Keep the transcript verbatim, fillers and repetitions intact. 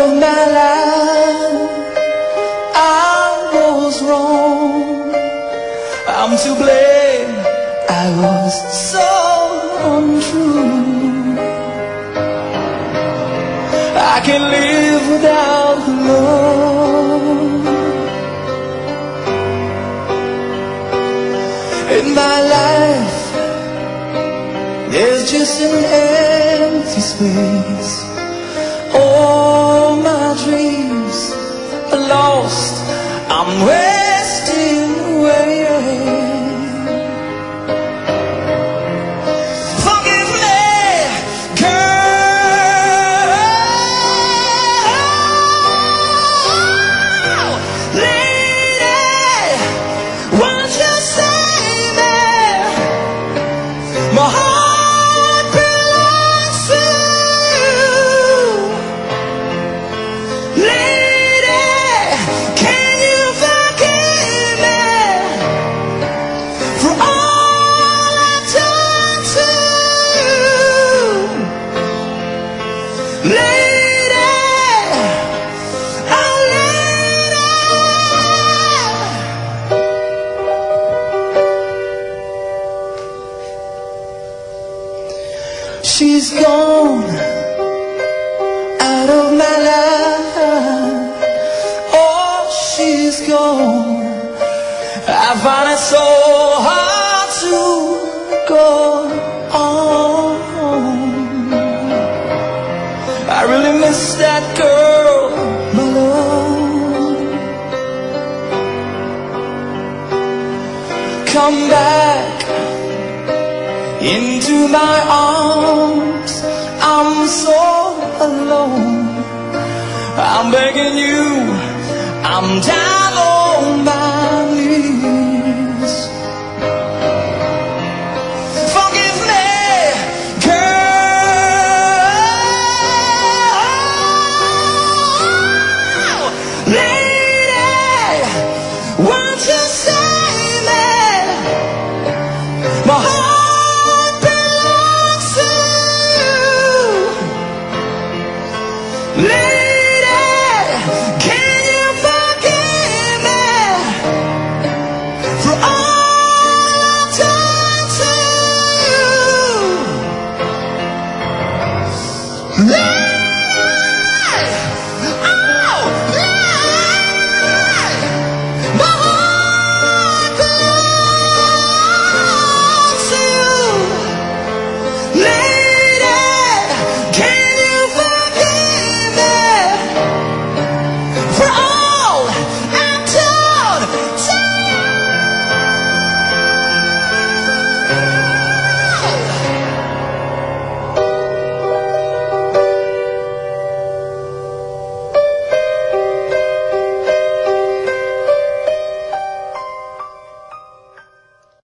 of my life. I was wrong, I'm to blame, I was so untrue. I can't live without love. In my life there's just an empty space. All my dreams are lost, I'm wasting away. Forgive me, girl. Lady, won't you save me? My heart belongs to you. Lady, can you forgive me for all I've done to you? Lady, oh lady. She's gone out of my life. Oh, she's gone. I find it so hard to go on. I really miss that girl, my love. Come back into my arms, I'm so alone. I'm begging you, I'm down on my knees. Forgive me, girl. Lady, won't you save me? My heart belongs to you. Lady, can you forgive me for all I've done to you? Lady,